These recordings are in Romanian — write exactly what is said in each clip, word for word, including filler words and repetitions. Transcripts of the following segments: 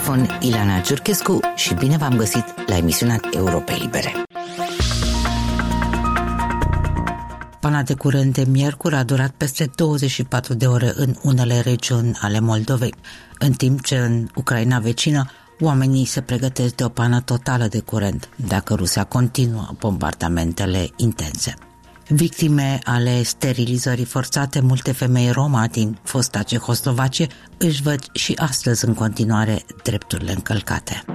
microfon Ileana Ciurchescu și bine v-am găsit la emisiunea Europe Libere. Pana de curent de miercuri a durat peste douăzeci și patru de ore în unele regiuni ale Moldovei, în timp ce în Ucraina vecină oamenii se pregătesc de o pană totală de curent dacă Rusia continuă bombardamentele intense. Victime ale sterilizării forțate, multe femei roma din fosta Cehoslovacie își văd și astăzi în continuare drepturile încălcate.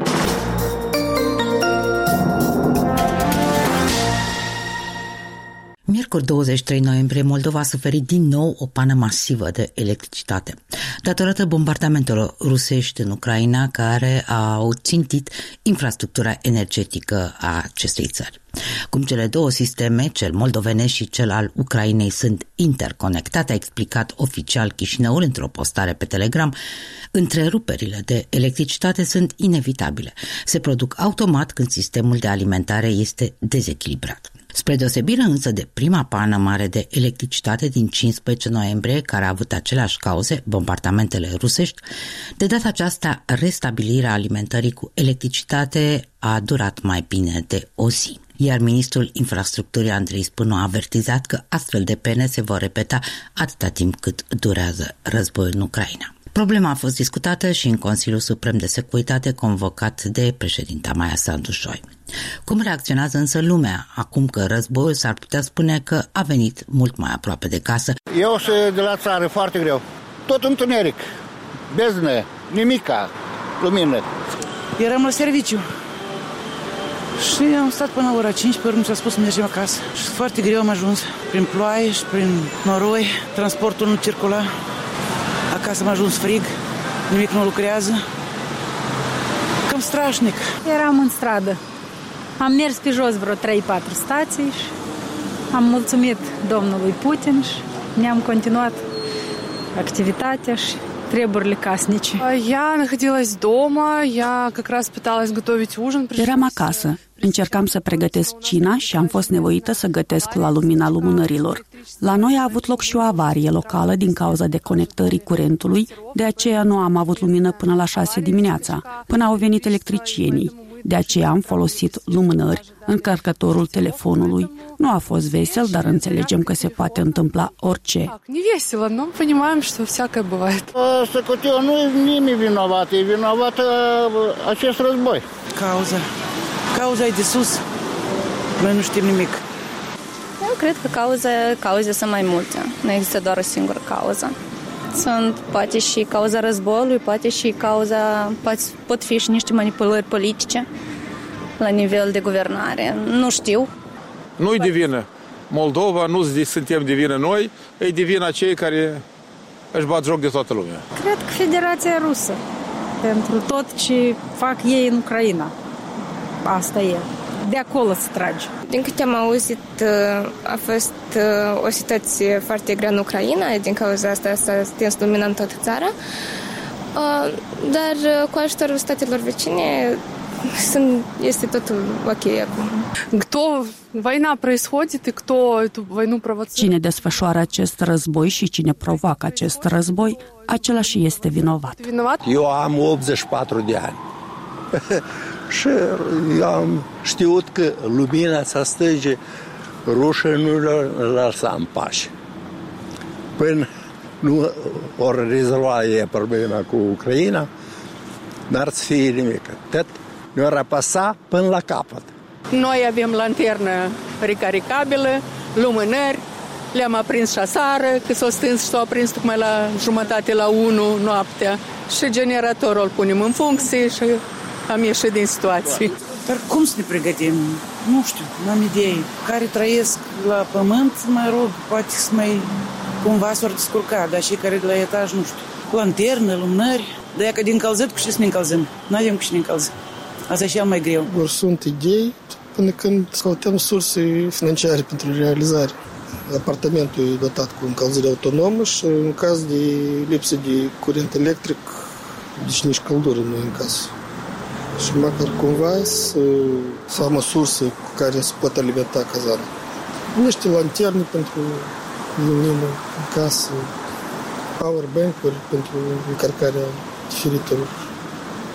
Miercuri douăzeci și trei noiembrie, Moldova a suferit din nou o pană masivă de electricitate, datorată bombardamentelor rusești în Ucraina, care au țintit infrastructura energetică a acestei țări. Cum cele două sisteme, cel moldovenesc și cel al Ucrainei, sunt interconectate, a explicat oficial Chișinăul într-o postare pe Telegram, întreruperile de electricitate sunt inevitabile. Se produc automat când sistemul de alimentare este dezechilibrat. Spre deosebire însă de prima pană mare de electricitate din cincisprezece noiembrie, care a avut aceleași cauze, bombardamentele rusești, de data aceasta restabilirea alimentării cu electricitate a durat mai bine de o zi. Iar ministrul infrastructurii Andrei Spânu a avertizat că astfel de pene se vor repeta atâta timp cât durează războiul în Ucraina. Problema a fost discutată și în Consiliul Suprem de Securitate convocat de președinta Maia Sandu-Șoi. Cum reacționează însă lumea acum că războiul s-ar putea spune că a venit mult mai aproape de casă? Eu sunt de la țară, foarte greu. Tot întuneric, beznă, nimica, lumină. Eram la serviciu și am stat până la ora cinci, pe urmă și-a spus să mergem acasă. Și foarte greu am ajuns, prin ploaie și prin noroi, transportul nu circula. Acasă am ajuns frig, nimic nu lucrează. Cam strașnic. Eram în stradă. Am mers pe jos vreo trei patru stații și am mulțumit domnului Putin și ne-am continuat activitatea și treburile casnice. Я находилась дома, я как раз пыталась готовить ужин. Eram acasă. Încercam să pregătesc cina și am fost nevoită să gătesc la lumina lumânărilor. La noi a avut loc și o avarie locală din cauza deconectării curentului, de aceea nu am avut lumină până la șase dimineața, până au venit electricienii. De aceea am folosit lumânări, încărcătorul telefonului. Nu a fost vesel, dar înțelegem că se poate întâmpla orice. Не весело, но понимаем, что всякое бывает. Să cutiu, nu e nimeni vinovat, e vinovat acest război. Cauza. Cauza e de sus. Noi nu știm nimic. Eu cred că cauze, cauze sunt mai multe. Nu există doar o singură cauză. Sunt poate și cauza războiului, poate și cauza, poate, pot fi și niște manipulări politice la nivel de guvernare. Nu știu. Nu-i de vină Moldova, nu suntem de vină noi, e de vină cei care își bat joc de toată lumea. Cred că Federația Rusă, pentru tot ce fac ei în Ucraina. Asta e. De acolo se trage. Din câte am auzit, a fost o situație foarte grea în Ucraina, din cauza asta s-a stins lumina în toată țara, dar cu ajutorul statelor vecine este totul ok acum. Кто война происходит и кто эту войну провоцирует? Cine desfășoară acest război și cine provoacă acest război, același este vinovat. Eu am optzeci și patru de ani. Și eu am știut că lumina să stăge, rușii nu le lăsa în pace. Până nu ori rezolva ei problema cu Ucraina, n-ar să fie nimic. Tot ne-or apăsa până la capăt. Noi avem lanternă recaricabilă, lumânări, le-am aprins și aseară, că s-o stâns și s-o aprins tocmai la jumătate la unu noaptea. Și generatorul îl punem în funcție și am ieșit din situație. Dar cum să ne pregătim? Nu știu, nu am idei. Care trăiesc la pământ, mai rog, poate să mai cumva s-or descurca, dar și care de la etaj, nu știu. Lanternă, lumânări, dar e că din încălzit cu ce să ne încălzim. Nu avem cu ce ne încălzim. Asta e cel mai greu. Or sunt idei până când căutăm surse financiare pentru realizare. Apartamentul e dotat cu încălzire autonomă și în caz de lipsă de curent electric, deci nici căldură nu e în casă. Și măcar cumva să, să am o sursă cu care se pot alimenta cazarea. Niște lanterne pentru lumină în casă, powerbank-uri pentru încărcarea diferitelor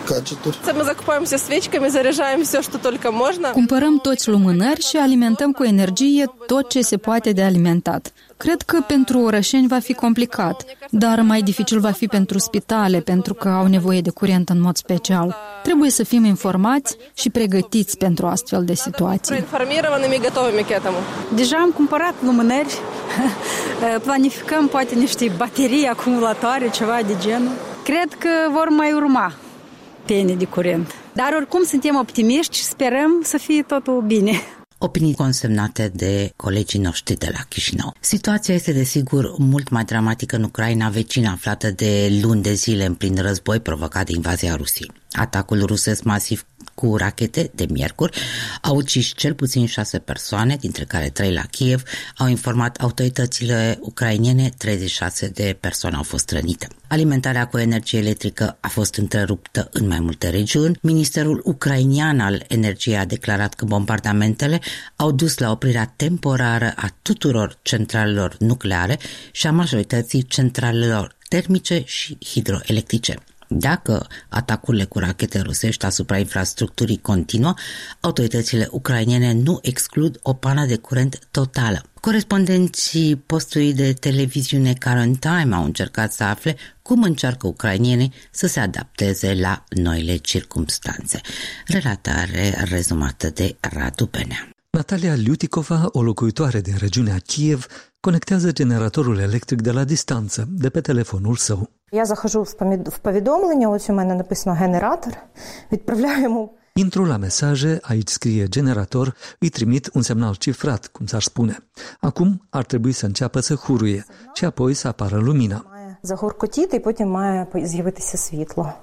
gadgeturi. Мы закупаемся свечками, заряжаем все, что только можно. Cumpărăm toți lumânări și alimentăm cu energie tot ce se poate de alimentat. Cred că pentru orășeni va fi complicat, dar mai dificil va fi pentru spitale, pentru că au nevoie de curent în mod special. Trebuie să fim informați și pregătiți pentru astfel de situații. Deja am cumpărat lumânări, planificăm poate niște baterii acumulatoare, ceva de genul. Cred că vor mai urma pene de curent. Dar oricum suntem optimiști și sperăm să fie totul bine. Opinii consemnate de colegii noștri de la Chișinău. Situația este desigur mult mai dramatică în Ucraina vecină, aflată de luni de zile în plin război provocat de invazia Rusiei. Atacul rusesc masiv cu rachete de miercuri a ucis cel puțin șase persoane, dintre care trei la Kiev, au informat autoritățile ucrainene, treizeci și șase de persoane au fost rănite. Alimentarea cu energie electrică a fost întreruptă în mai multe regiuni. Ministerul ucrainian al energiei a declarat că bombardamentele au dus la oprirea temporară a tuturor centralelor nucleare și a majorității centralelor termice și hidroelectrice. Dacă atacurile cu rachete rusești asupra infrastructurii continuă, autoritățile ucrainene nu exclud o pană de curent totală. Corespondenții postului de televiziune Current Time au încercat să afle cum încearcă ucrainienii să se adapteze la noile circumstanțe. Relatare rezumată de Radu Benea. Natalia Liutikova, o locuitoare din regiunea Kiev, conectează generatorul electric de la distanță, de pe telefonul său. Я захожу в повідомлення, ось у мене написано генератор, відправляю йому. Intru la mesaje, aici scrie generator, îi trimit un semnal cifrat, cum s-ar spune. Acum ar trebui să înceapă să huruie și apoi să apară lumina. Загоркотіти, і потім має з'явитися світло.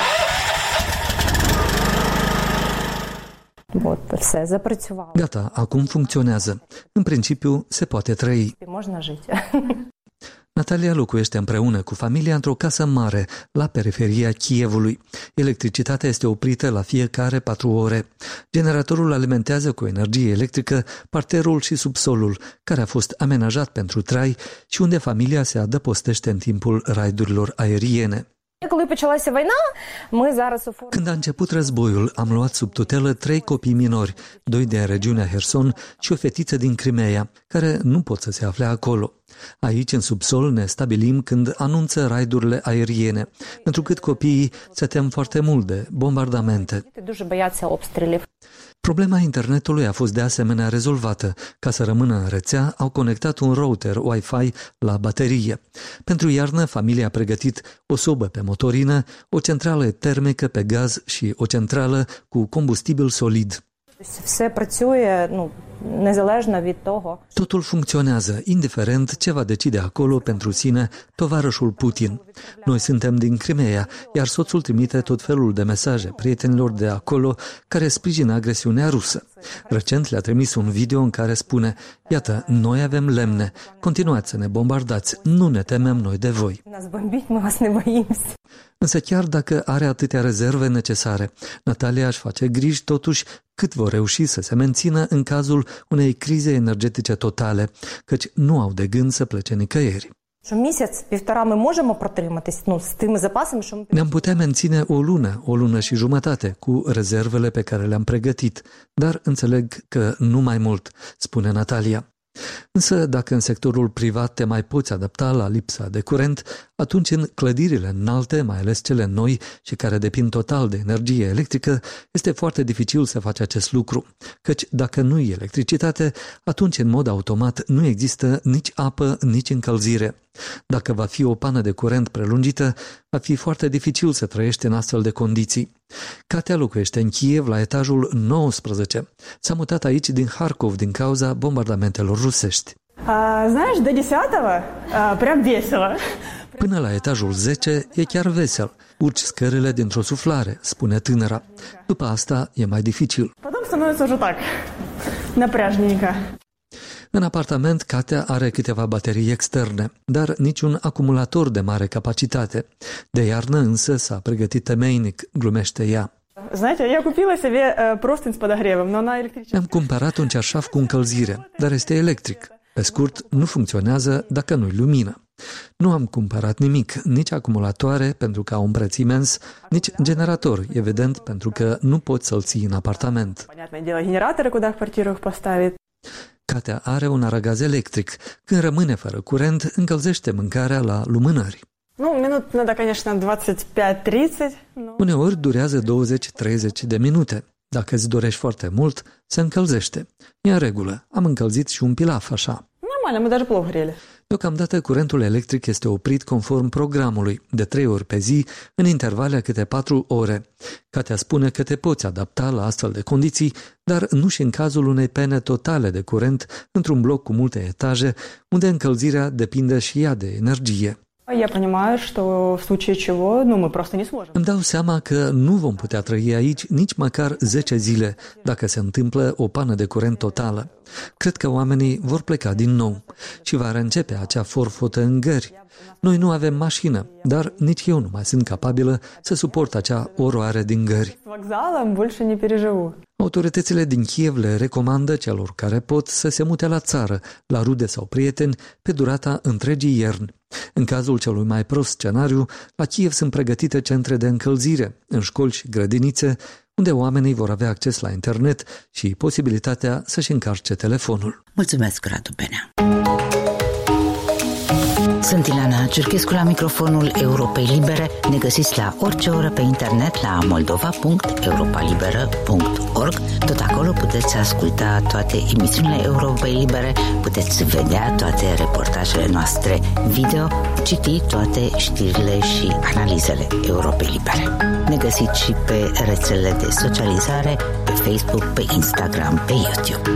Вот, все, запрацювало. Gata, acum funcționează. În principiu, se poate trăi. Можна жити. Natalia locuiește împreună cu familia într-o casă mare, la periferia Kievului. Electricitatea este oprită la fiecare patru ore. Generatorul alimentează cu energie electrică parterul și subsolul, care a fost amenajat pentru trai și unde familia se adăpostește în timpul raidurilor aeriene. Când a început războiul, am luat sub tutelă trei copii minori, doi din regiunea Herson și o fetiță din Crimea, care nu pot să se afle acolo. Aici, în subsol, ne stabilim când anunță raidurile aeriene, întrucât copiii se tem foarte mult de bombardamente. Problema internetului a fost de asemenea rezolvată. Ca să rămână în rețea, au conectat un router Wi-Fi la baterie. Pentru iarnă, familia a pregătit o sobă pe motorină, o centrală termică pe gaz și o centrală cu combustibil solid. Totul funcționează, indiferent ce va decide acolo pentru sine tovarășul Putin. Noi suntem din Crimea, iar soțul trimite tot felul de mesaje prietenilor de acolo care sprijină agresiunea rusă. Recent le-a trimis un video în care spune: iată, noi avem lemne, continuați să ne bombardați, nu ne temem noi de voi. Însă chiar dacă are atâtea rezerve necesare, Natalia își face griji totuși cât vor reuși să se mențină în cazul unei crize energetice totale, căci nu au de gând să plece nicăieri. Ne-am putea menține o lună, o lună și jumătate cu rezervele pe care le-am pregătit, dar înțeleg că nu mai mult, spune Natalia. Însă, dacă în sectorul privat te mai poți adapta la lipsa de curent, atunci în clădirile înalte, mai ales cele noi și care depind total de energie electrică, este foarte dificil să faci acest lucru, căci dacă nu e electricitate, atunci în mod automat nu există nici apă, nici încălzire. Dacă va fi o pană de curent prelungită, va fi foarte dificil să trăiești în astfel de condiții. Katia locuiește în Kiev la etajul nouăsprezece. S-a mutat aici din Harkov din cauza bombardamentelor rusești. Знаешь, до десятого прям весело. Până la etajul zece e chiar vesel. Urci scările dintr-o suflare, spune tânăra. După asta e mai dificil. Потом становится уже так, напряжненько. În apartament, Katia are câteva baterii externe, dar niciun acumulator de mare capacitate. De iarnă însă s-a pregătit temeinic, glumește ea. Знаете, я купила себе простынь с подогревом, но она электрическая. Am cumpărat un ceașaf cu încălzire, dar este electric. Pe scurt, nu funcționează dacă nu-i lumină. Nu am cumpărat nimic, nici acumulatoare pentru că au un preț imens, nici generator, evident, pentru că nu poți să-l ții în apartament. Katea are un aragaz electric. Când rămâne fără curent, încălzește mâncarea la lumânări. Uneori durează douăzeci-treizeci de minute. Dacă îți dorești foarte mult, se încălzește. E în regulă. Am încălzit și un pilaf așa. Deocamdată curentul electric este oprit conform programului, de trei ori pe zi, în intervale a câte patru ore. Katea spune că te poți adapta la astfel de condiții, dar nu și în cazul unei pene totale de curent într-un bloc cu multe etaje, unde încălzirea depinde și ea de energie. Îmi dau seama că nu vom putea trăi aici nici măcar zece zile dacă se întâmplă o pană de curent totală. Cred că oamenii vor pleca din nou și va reîncepe acea forfotă în gări. Noi nu avem mașină, dar nici eu nu mai sunt capabilă să suport acea oroare din gări. Autoritățile din Kiev le recomandă celor care pot să se mute la țară, la rude sau prieteni, pe durata întregii ierni. În cazul celui mai prost scenariu, la Kiev sunt pregătite centre de încălzire, în școli și grădinițe, unde oamenii vor avea acces la internet și posibilitatea să-și încarce telefonul. Mulțumesc, Radu Benea! Sunt Ileana Cerchescu la microfonul Europei Libere. Ne găsiți la orice oră pe internet la moldova punct europa liberă punct org. Tot acolo puteți asculta toate emisiunile Europei Libere, puteți vedea toate reportajele noastre video, citi toate știrile și analizele Europei Libere. Ne găsiți și pe rețelele de socializare, pe Facebook, pe Instagram, pe YouTube.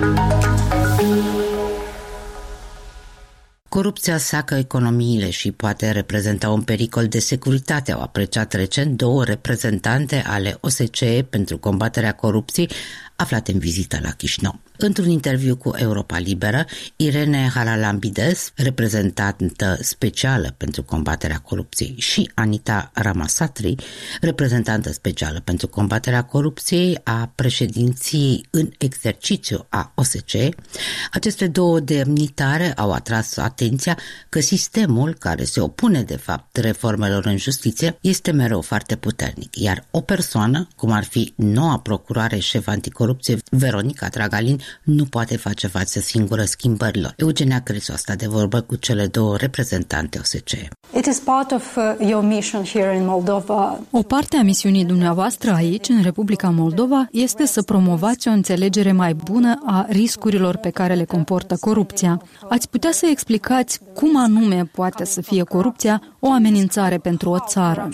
Corupția sacă economiile și poate reprezenta un pericol de securitate, au apreciat recent două reprezentante ale O S C E pentru combaterea corupției aflate în vizită la Chișinău. Într-un interviu cu Europa Liberă, Irene Halalambides, reprezentantă specială pentru combaterea corupției, și Anita Ramasatri, reprezentantă specială pentru combaterea corupției a președinției în exercițiu a O S C E, aceste două demnitare au atras atenția că sistemul care se opune de fapt reformelor în justiție este mereu foarte puternic, iar o persoană, cum ar fi noua procuroare șef anticorupție Veronica Dragalin, nu poate face față singură schimbărilor. Eugenia Crețu a stat de vorbă cu cele două reprezentante O S C E. It is part of your mission here in Moldova. O parte a misiunii dumneavoastră aici, în Republica Moldova, este să promovați o înțelegere mai bună a riscurilor pe care le comportă corupția. Ați putea să explicați cum anume poate să fie corupția o amenințare pentru o țară?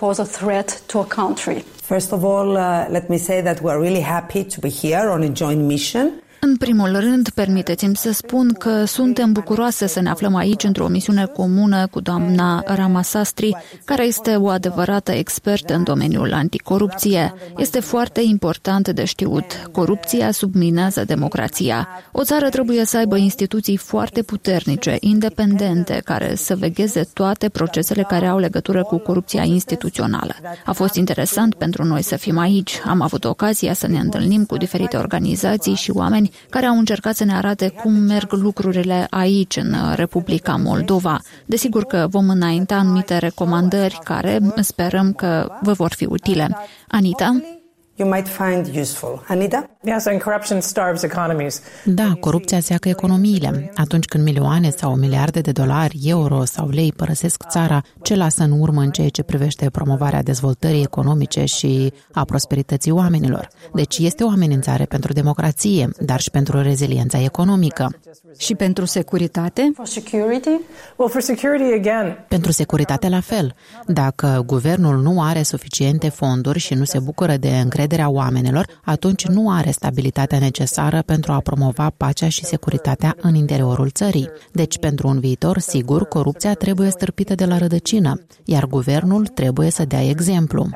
First of all, uh, let me say that we're really happy to be here on a joint mission. În primul rând, permiteți-mi să spun că suntem bucuroase să ne aflăm aici într-o misiune comună cu doamna Ramasatri, care este o adevărată expertă în domeniul anticorupție. Este foarte important de știut. Corupția subminează democrația. O țară trebuie să aibă instituții foarte puternice, independente, care să vegheze toate procesele care au legătură cu corupția instituțională. A fost interesant pentru noi să fim aici. Am avut ocazia să ne întâlnim cu diferite organizații și oameni care au încercat să ne arate cum merg lucrurile aici, în Republica Moldova. Desigur că vom înainta anumite recomandări care sperăm că vă vor fi utile. Anita? You might find useful. Anita? Yes, and corruption starves economies. Da, corupția seacă economiile. Atunci când milioane sau miliarde de dolari, euro sau lei părăsesc țara, ce lasă în urmă în ceea ce privește promovarea dezvoltării economice și a prosperității oamenilor? Deci este o amenințare pentru democrație, dar și pentru reziliența economică. Și pentru securitate? For security? Well, for security again. Pentru securitate la fel. Dacă guvernul nu are suficiente fonduri și nu se bucură de încrederea oamenilor, atunci nu are stabilitatea necesară pentru a promova pacea și securitatea în interiorul țării. Deci, pentru un viitor sigur, corupția trebuie stârpită de la rădăcină, iar guvernul trebuie să dea exemplu.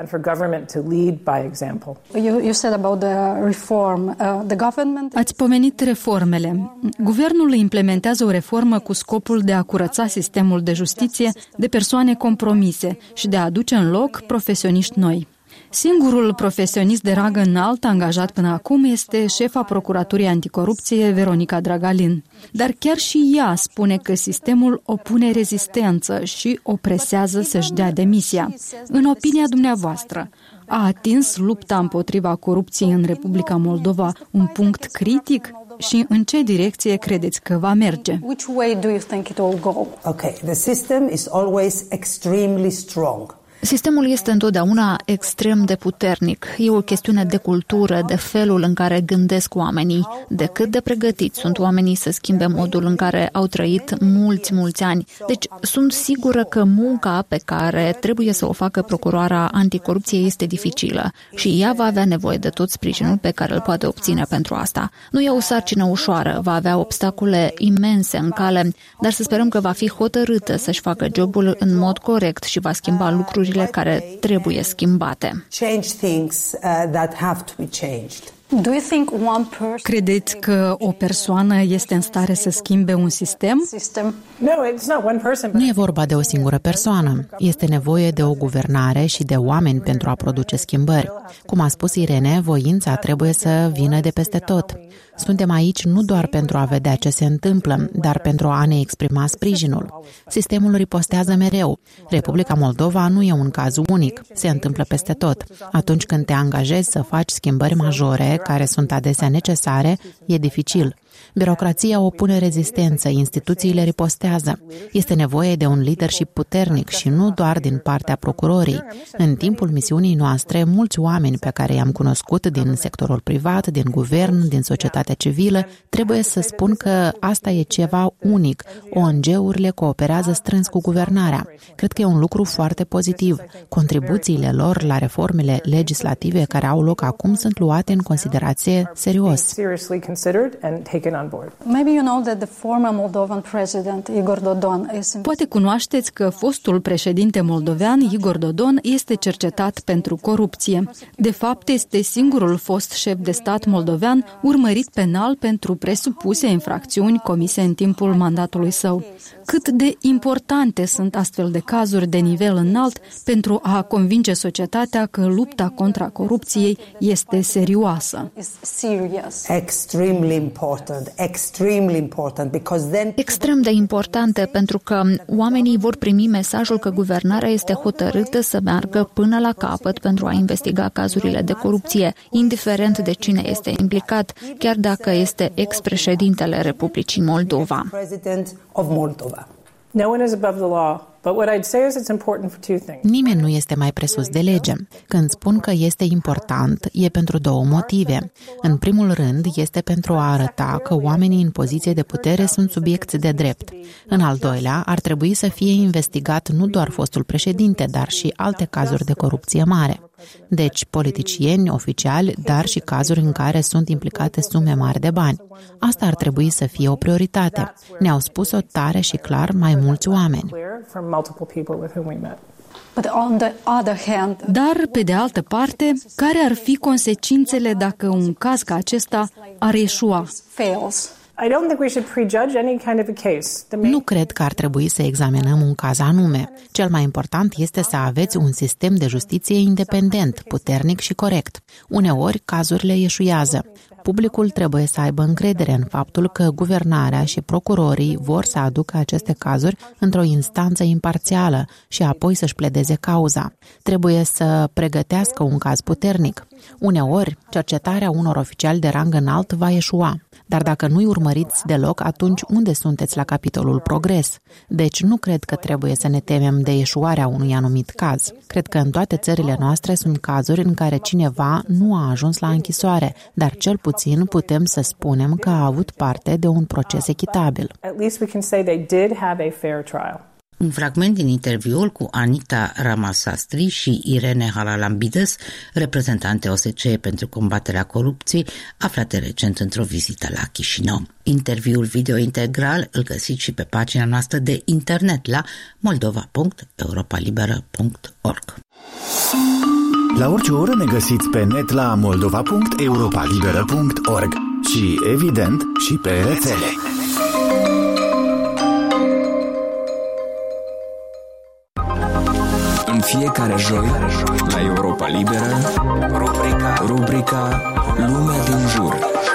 Ați pomenit reformele. Guvernul implementează o reformă cu scopul de a curăța sistemul de justiție de persoane compromise și de a aduce în loc profesioniști noi. Singurul profesionist de rangă înalt angajat până acum este șefa Procuraturii Anticorupție, Veronica Dragalin. Dar chiar și ea spune că sistemul opune rezistență și o presează să-și dea demisia. În opinia dumneavoastră, a atins lupta împotriva corupției în Republica Moldova un punct critic? Și în ce direcție credeți că va merge? Which way do you think it will go? Okay, the system is always extremely strong. Sistemul este întotdeauna extrem de puternic. E o chestiune de cultură, de felul în care gândesc oamenii, de cât de pregătiți sunt oamenii să schimbe modul în care au trăit mulți, mulți ani. Deci sunt sigură că munca pe care trebuie să o facă procuroara anticorupție este dificilă și ea va avea nevoie de tot sprijinul pe care îl poate obține pentru asta. Nu e o sarcină ușoară, va avea obstacole imense în cale, dar să sperăm că va fi hotărâtă să-și facă jobul în mod corect și va schimba lucruri care trebuie schimbate. Credeți că o persoană este în stare să schimbe un sistem? Nu e vorba de o singură persoană. Este nevoie de o guvernare și de oameni pentru a produce schimbări. Cum a spus Irene, voința trebuie să vină de peste tot. Suntem aici nu doar pentru a vedea ce se întâmplă, dar pentru a ne exprima sprijinul. Sistemul ripostează mereu. Republica Moldova nu e un caz unic. Se întâmplă peste tot. Atunci când te angajezi să faci schimbări majore, care sunt adesea necesare, e dificil. Birocrația opune rezistență, instituțiile ripostează. Este nevoie de un leadership puternic și nu doar din partea procurorii. În timpul misiunii noastre, mulți oameni pe care i-am cunoscut din sectorul privat, din guvern, din societatea civilă, trebuie să spun că asta e ceva unic. O N G-urile cooperează strâns cu guvernarea. Cred că e un lucru foarte pozitiv. Contribuțiile lor la reformele legislative care au loc acum sunt luate în considerație serios. Poate cunoașteți că fostul președinte moldovean Igor Dodon este cercetat pentru corupție. De fapt, este singurul fost șef de stat moldovean urmărit penal pentru presupuse infracțiuni comise în timpul mandatului său. Cât de importante sunt astfel de cazuri de nivel înalt pentru a convinge societatea că lupta contra corupției este serioasă? Extremely important, extremely important, because then... Extrem de importante pentru că oamenii vor primi mesajul că guvernarea este hotărâtă să meargă până la capăt pentru a investiga cazurile de corupție, indiferent de cine este implicat, chiar dacă este ex-președintele Republicii Moldova. No one is above the law. But what I'd say is it's important for two things. Nimeni nu este mai presus de lege. Când spun că este important, e pentru două motive. În primul rând, este pentru a arăta că oamenii în poziție de putere sunt subiecți de drept. În al doilea, ar trebui să fie investigat nu doar fostul președinte, dar și alte cazuri de corupție mare. Deci, politicieni, oficiali, dar și cazuri în care sunt implicate sume mari de bani. Asta ar trebui să fie o prioritate. Ne-au spus-o tare și clar mai mulți oameni. Dar, pe de altă parte, care ar fi consecințele dacă un caz ca acesta ar eșua? Nu cred că ar trebui să examinăm un caz anume. Cel mai important este să aveți un sistem de justiție independent, puternic și corect. Uneori, cazurile eșuează. Publicul trebuie să aibă încredere în faptul că guvernarea și procurorii vor să aducă aceste cazuri într-o instanță imparțială și apoi să-și pledeze cauza. Trebuie să pregătească un caz puternic. Uneori, cercetarea unor oficiali de rang înalt va eșua. Dar dacă nu-i urmăriți deloc, atunci unde sunteți la capitolul progres? Deci nu cred că trebuie să ne temem de eșuarea unui anumit caz. Cred că în toate țările noastre sunt cazuri în care cineva nu a ajuns la închisoare, dar cel puțin putem să spunem că a avut parte de un proces echitabil. Un fragment din interviul cu Anita Ramasastri și Irene Halalambides, reprezentante O S C E pentru combaterea corupției, aflate recent într-o vizită la Chișinău. Interviul video integral îl găsiți și pe pagina noastră de internet la moldova punct europa liberă punct org. La orice oră ne găsiți pe net la moldova punct europa liberă punct org și, evident, și pe rețele. În fiecare joi, la Europa Liberă, rubrica, rubrica Lumea din jur.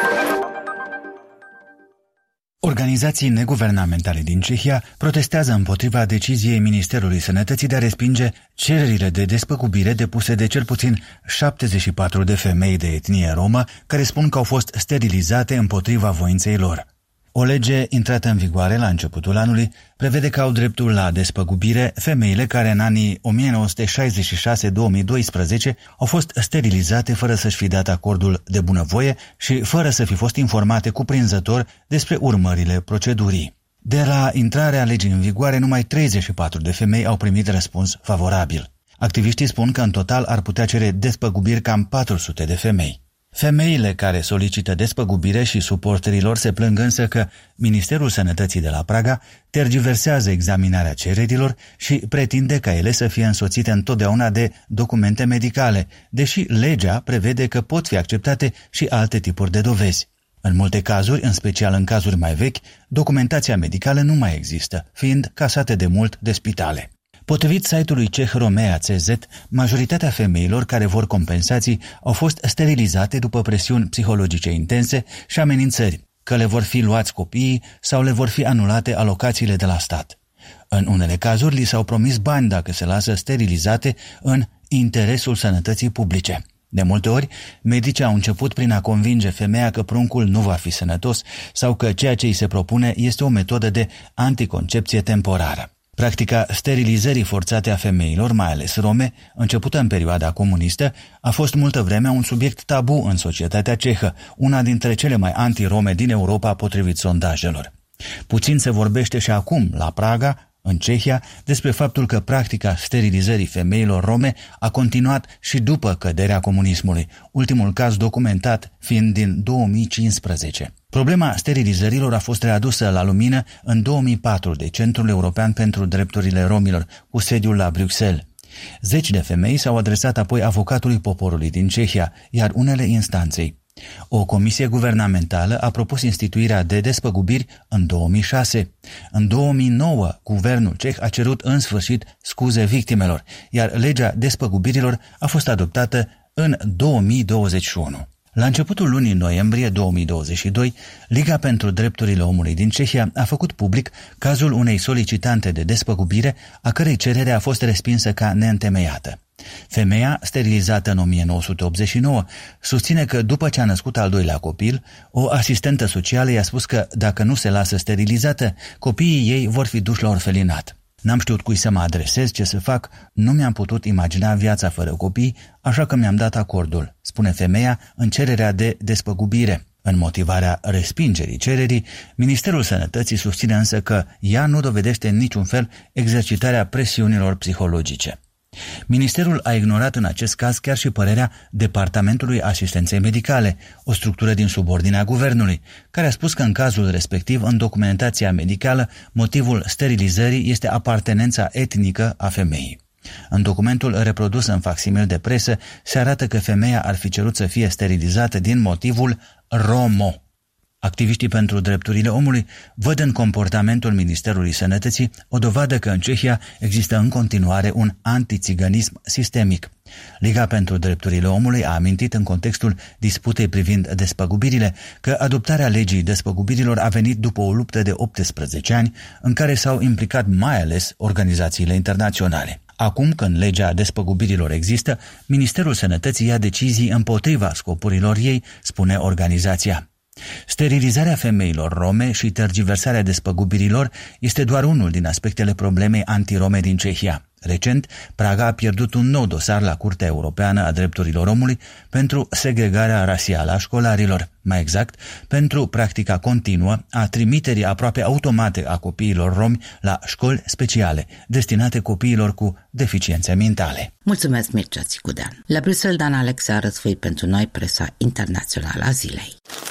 Organizații neguvernamentale din Cehia protestează împotriva deciziei Ministerului Sănătății de a respinge cererile de despăgubire depuse de cel puțin șaptezeci și patru de femei de etnie romă care spun că au fost sterilizate împotriva voinței lor. O lege intrată în vigoare la începutul anului prevede că au dreptul la despăgubire femeile care în anii nouăsprezece șaizeci și șase - două mii doisprezece au fost sterilizate fără să-și fi dat acordul de bunăvoie și fără să fi fost informate cuprinzător despre urmările procedurii. De la intrarea legii în vigoare, numai treizeci și patru de femei au primit răspuns favorabil. Activiștii spun că în total ar putea cere despăgubiri cam patru sute de femei. Femeile care solicită despăgubire și suporterilor se plâng însă că Ministerul Sănătății de la Praga tergiversează examinarea cererilor și pretinde ca ele să fie însoțite întotdeauna de documente medicale, deși legea prevede că pot fi acceptate și alte tipuri de dovezi. În multe cazuri, în special în cazuri mai vechi, documentația medicală nu mai există, fiind casate de mult de spitale. Potrivit site-ului ceh Romea C Z, majoritatea femeilor care vor compensații au fost sterilizate după presiuni psihologice intense și amenințări, că le vor fi luați copiii sau le vor fi anulate alocațiile de la stat. În unele cazuri li s-au promis bani dacă se lasă sterilizate în interesul sănătății publice. De multe ori, medicii au început prin a convinge femeia că pruncul nu va fi sănătos sau că ceea ce îi se propune este o metodă de anticoncepție temporară. Practica sterilizării forțate a femeilor, mai ales rome, începută în perioada comunistă, a fost multă vreme un subiect tabu în societatea cehă, una dintre cele mai anti-rome din Europa potrivit sondajelor. Puțin se vorbește și acum, la Praga, în Cehia, despre faptul că practica sterilizării femeilor rome a continuat și după căderea comunismului, ultimul caz documentat fiind din două mii cincisprezece. Problema sterilizărilor a fost readusă la lumină în două mii patru de Centrul European pentru Drepturile Romilor, cu sediul la Bruxelles. Zeci de femei s-au adresat apoi avocatului poporului din Cehia, iar unele instanței. O comisie guvernamentală a propus instituirea de despăgubiri în două mii șase. În două mii nouă, guvernul ceh a cerut în sfârșit scuze victimelor, iar legea despăgubirilor a fost adoptată în două mii douăzeci și unu. La începutul lunii noiembrie două mii douăzeci și doi, Liga pentru Drepturile Omului din Cehia a făcut public cazul unei solicitante de despăgubire, a cărei cerere a fost respinsă ca neîntemeiată. Femeia, sterilizată în o mie nouă sute optzeci și nouă, susține că după ce a născut al doilea copil, o asistentă socială i-a spus că dacă nu se lasă sterilizată, copiii ei vor fi duși la orfelinat. N-am știut cui să mă adresez, ce să fac, nu mi-am putut imagina viața fără copii, așa că mi-am dat acordul, spune femeia în cererea de despăgubire. În motivarea respingerii cererii, Ministerul Sănătății susține însă că ea nu dovedește în niciun fel exercitarea presiunilor psihologice. Ministerul a ignorat în acest caz chiar și părerea Departamentului Asistenței Medicale, o structură din subordinea guvernului, care a spus că în cazul respectiv, în documentația medicală, motivul sterilizării este apartenența etnică a femeii. În documentul reprodus în facsimil de presă se arată că femeia ar fi cerut să fie sterilizată din motivul romo. Activiștii pentru drepturile omului văd în comportamentul Ministerului Sănătății o dovadă că în Cehia există în continuare un antițiganism sistemic. Liga pentru Drepturile Omului a amintit în contextul disputei privind despăgubirile că adoptarea legii despăgubirilor a venit după o luptă de optsprezece ani în care s-au implicat mai ales organizațiile internaționale. Acum, când legea despăgubirilor există, Ministerul Sănătății ia decizii împotriva scopurilor ei, spune organizația. Sterilizarea femeilor rome și tergiversarea despăgubirilor este doar unul din aspectele problemei antirome din Cehia. Recent, Praga a pierdut un nou dosar la Curtea Europeană a Drepturilor Omului pentru segregarea rasială a școlarilor, mai exact, pentru practica continuă a trimiterii aproape automate a copiilor romi la școli speciale, destinate copiilor cu deficiențe mentale. Mulțumesc, Mircea Țicudean. La Bruxelles, Dan Alexe a răsfoit pentru noi presa internațională a zilei.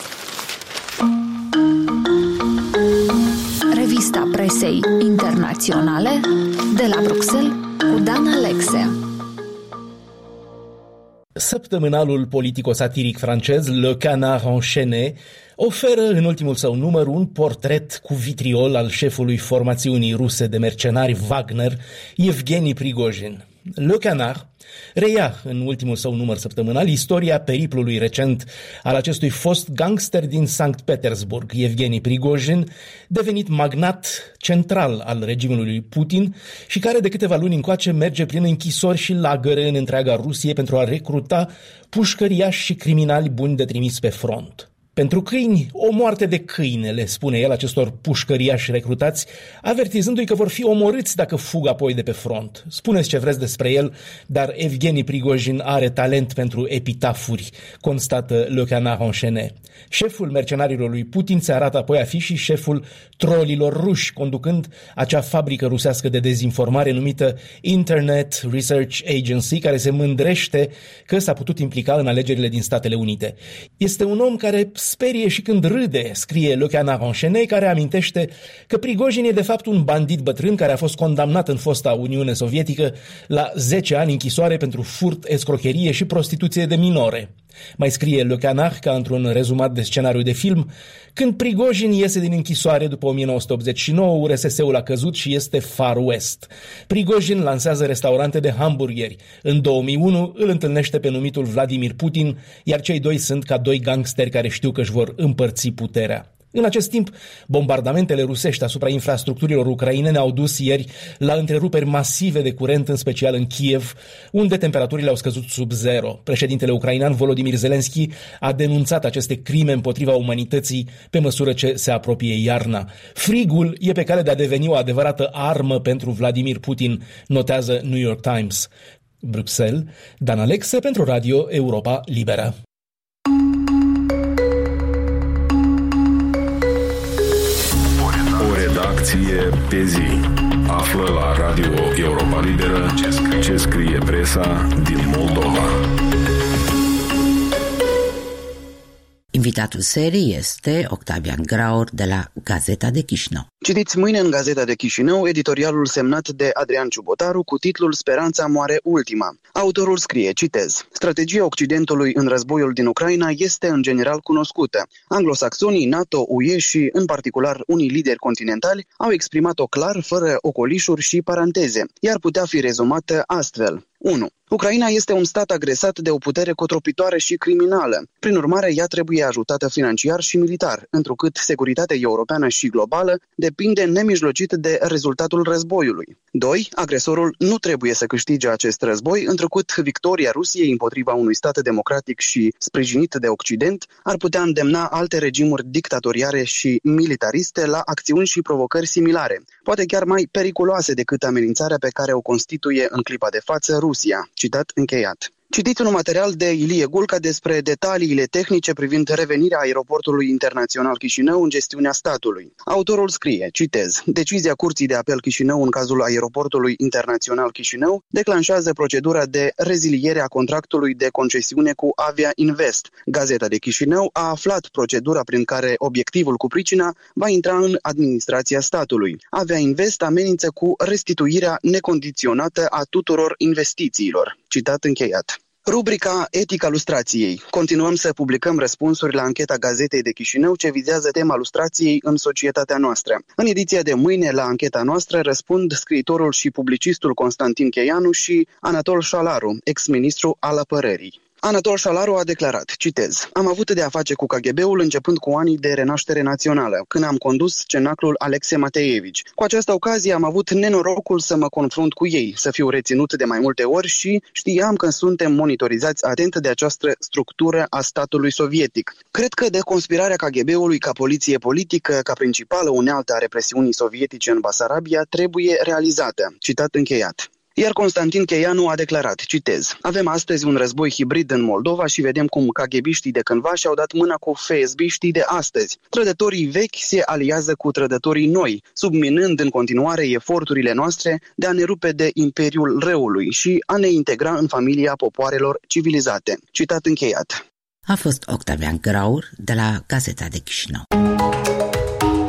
Revista presei internaționale de la Bruxelles cu Dan Alexe. Săptămânalul politico-satiric francez Le Canard Enchaîné oferă în ultimul său număr un portret cu vitriol al șefului formațiunii ruse de mercenari Wagner, Evgeni Prigojin. Le Canard reia în ultimul său număr săptămânal istoria periplului recent al acestui fost gangster din Sankt Petersburg, Evgeni Prigozhin, devenit magnat central al regimului lui Putin și care de câteva luni încoace merge prin închisori și lagăre în întreaga Rusie pentru a recruta pușcăriași și criminali buni de trimis pe front. Pentru câini, o moarte de câine, le spune el acestor pușcăriași recrutați, avertizându-i că vor fi omorâți dacă fug apoi de pe front. Spuneți ce vreți despre el, dar Evgeni Prigozhin are talent pentru epitafuri, constată Le Canard enchaîné. Șeful mercenarilor lui Putin se arată apoi a fi și șeful trolilor ruși, conducând acea fabrică rusească de dezinformare numită Internet Research Agency, care se mândrește că s-a putut implica în alegerile din Statele Unite. Este un om care sperie și când râde, scrie Le Canard enchaîné, care amintește că Prigozhin e de fapt un bandit bătrân care a fost condamnat în fosta Uniune Sovietică la zece ani închisoare pentru furt, escrocherie și prostituție de minore. Mai scrie Le Canard, ca într-un rezumat de scenariu de film, când Prigozhin iese din închisoare după o mie nouă sute optzeci și nouă, U R S S-ul a căzut și este Far West. Prigozhin lansează restaurante de hamburgeri. În două mii unu îl întâlnește pe numitul Vladimir Putin, iar cei doi sunt ca doi gangsteri care știu că își vor împărți puterea. În acest timp, bombardamentele rusești asupra infrastructurilor ucrainene au dus ieri la întreruperi masive de curent, în special în Kiev, unde temperaturile au scăzut sub zero. Președintele ucrainean Volodymyr Zelensky a denunțat aceste crime împotriva umanității pe măsură ce se apropie iarna. Frigul e pe cale de a deveni o adevărată armă pentru Vladimir Putin, notează New York Times. Bruxelles, Dan Alexe pentru Radio Europa Liberă. Redacție pe zi. Află la Radio Europa Liberă ce scrie presa din Moldova. Invitatul serii este Octavian Graur de la Gazeta de Chișinău. Citiți mâine în Gazeta de Chișinău editorialul semnat de Adrian Ciubotaru cu titlul Speranța moare ultima. Autorul scrie, citez, strategia Occidentului în războiul din Ucraina este în general cunoscută. Anglosaxonii, NATO, U E și, în particular, unii lideri continentali au exprimat-o clar, fără ocolișuri și paranteze, iar putea fi rezumată astfel. unu. Ucraina este un stat agresat de o putere cotropitoare și criminală. Prin urmare, ea trebuie ajutată financiar și militar, întrucât securitatea europeană și globală depinde nemijlocit de rezultatul războiului. doi. Agresorul nu trebuie să câștige acest război, întrucât victoria Rusiei împotriva unui stat democratic și sprijinit de Occident ar putea îndemna alte regimuri dictatoriale și militariste la acțiuni și provocări similare, poate chiar mai periculoase decât amenințarea pe care o constituie în clipa de față Rusia. Citat încheiat. Citiți un material de Ilie Gulca despre detaliile tehnice privind revenirea aeroportului internațional Chișinău în gestiunea statului. Autorul scrie, citez, decizia Curții de Apel Chișinău în cazul aeroportului internațional Chișinău declanșează procedura de reziliere a contractului de concesiune cu Avia Invest. Gazeta de Chișinău a aflat procedura prin care obiectivul cu pricina va intra în administrația statului. Avia Invest amenință cu restituirea necondiționată a tuturor investițiilor. Citat încheiat. Rubrica Etica lustrației. Continuăm să publicăm răspunsuri la ancheta Gazetei de Chișinău ce vizează tema lustrației în societatea noastră. În ediția de mâine la ancheta noastră răspund scriitorul și publicistul Constantin Cheianu și Anatol Șalaru, ex-ministru al apărării. Anatol Șalaru a declarat, citez, am avut de a face cu K G B-ul începând cu anii de renaștere națională, când am condus cenaclul Alexei Mateevici. Cu această ocazie am avut nenorocul să mă confrunt cu ei, să fiu reținut de mai multe ori și știam că suntem monitorizați atent de această structură a statului sovietic. Cred că deconspirarea K G B-ului ca poliție politică, ca principală unealtă a represiunii sovietice în Basarabia, trebuie realizată. Citat încheiat. Iar Constantin Cheianu a declarat, citez, avem astăzi un război hibrid în Moldova și vedem cum K G B-știi de cândva și-au dat mâna cu F S B-știi de astăzi. Trădătorii vechi se aliază cu trădătorii noi, subminând în continuare eforturile noastre de a ne rupe de imperiul răului și a ne integra în familia popoarelor civilizate. Citat încheiat. A fost Octavian Graur de la Gazeta de Chișinău.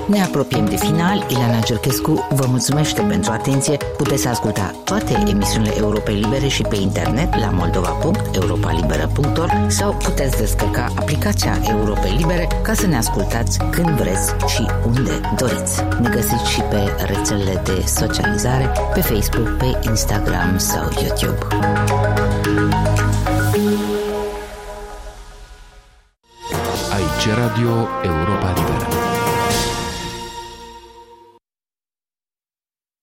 Ne apropiem de final. Ileana Gerchescu vă mulțumește pentru atenție. Puteți asculta toate emisiunile Europei Libere și pe internet la moldova punct europa liberă punct org sau puteți descărca aplicația Europei Libere ca să ne ascultați când vreți și unde doriți. Ne găsiți și pe rețelele de socializare, pe Facebook, pe Instagram sau YouTube. Aici Radio Europa Liberă.